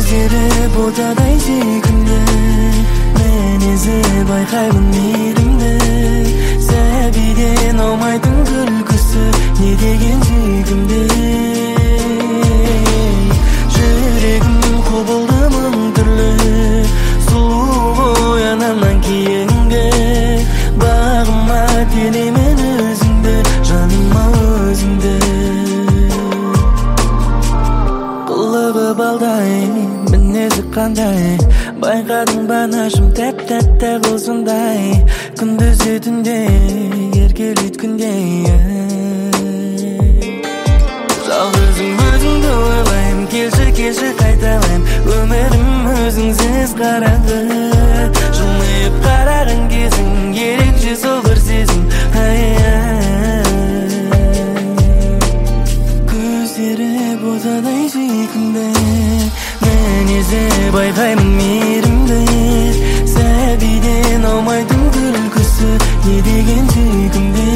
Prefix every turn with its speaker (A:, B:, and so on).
A: көздері ботадай сүйкімді, мен ізі байқаймын мейірімді. Сәбиден аумайтын күлкісі, не деген сүйкімді. Жүрегім құбылды мың түрлі, сұлу оянамнан кейінгі. Бағыма телеймін өзіңді, жаныма өзіңді. Қылығы балдай, мінезі қандай, байқадың ба нашым тәп-тәтті қылсындай. Күндіз түнде еркелейді күндей. Жалғызым өзіңді ойлайым, келші қайталайым. Өмірім өзіңсіз қараңғы, жылмайып қараған кезің, ерекше сол бір сезім. Көздері ботадай сүйкімді, мінезі байқаймын мейірімді. Сәбиден аумайтын күлкісі, не деген сүйкімді.